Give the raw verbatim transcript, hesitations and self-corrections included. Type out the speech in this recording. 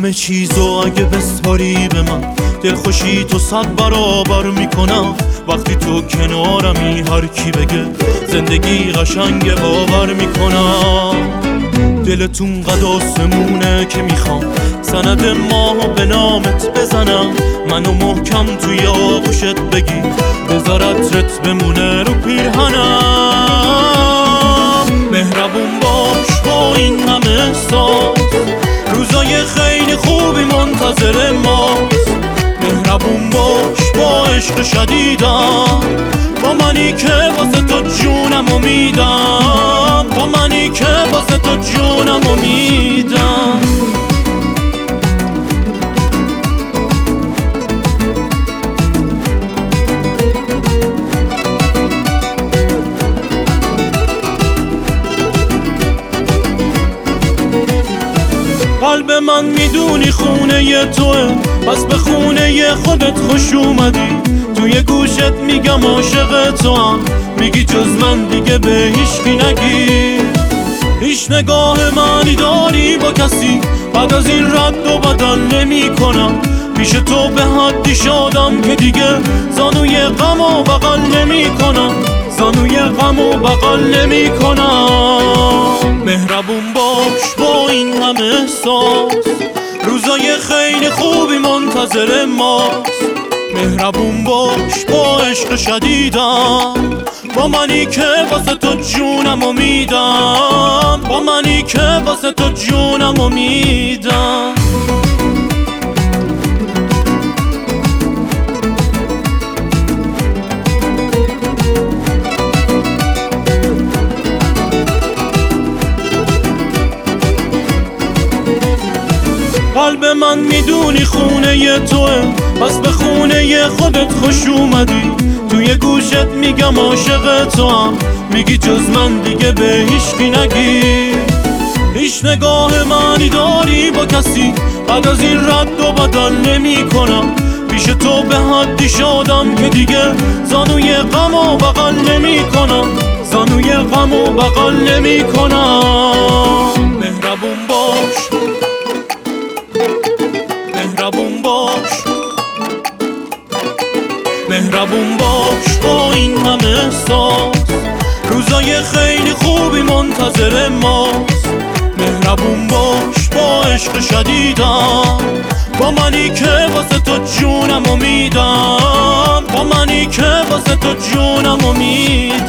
همه چیزو اگه بسپاری به من، دلخوشی تو صد برابر میکنم. وقتی تو کنارمی هر کی بگه زندگی قشنگه باور میکنم. دلتون قد آسمونه که میخوام سند ماهو به نامت بزنم. منو محکم توی آغوشت بگی بذارت رت بمونه رو پیرهنم. مهربون باش با این همه احساس، روزای خیلی خوبی منتظر ماست. مهربون باش با عشق شدیدم، با منی که واسه تو جونمو میدم، با منی که واسه تو جونمو میدم. قلب من میدونی خونه ی توه، پس به خونه خودت خوش اومدی. توی گوشت میگم عاشق تو هم، میگی جز من دیگه به هیچکی نگی. هیچ نگاه معنی داری با کسی، بعد از این رد و بدل نمی کنم. پیش تو به حدی شادم که دیگه زانوی غم و بغل نمی کنم، زانوی غم و بغل نمی کنم. مهربون باش با این همه احساس، روزای خیلی خوبی منتظر ماست. مهربون باش با عشق شدیدم، با منی که واسه تو جونمو میدم، با منی که واسه تو جونمو میدم. قلب من میدونی خونه ی توه، پس به خونه ی خودت خوش اومدی. توی گوشت میگم عاشق تو هم، میگی جز من دیگه به هیچکی نگی. هیچ نگاه معنی داری با کسی، بعد از این رد و بدل نمی کنم. پیش تو به حدی شادم که دیگه زانوی غم و بغل نمی کنم، زانوی غم و بغل نمی کنم. مهربون باش، مهربون باش، مهربون باش با این همه احساس، روزای خیلی خوبی منتظر ماست. مهربون باش با عشق شدیدم، با منی که واسه تو جونمو میدم، با منی که واسه تو جونمو میدم.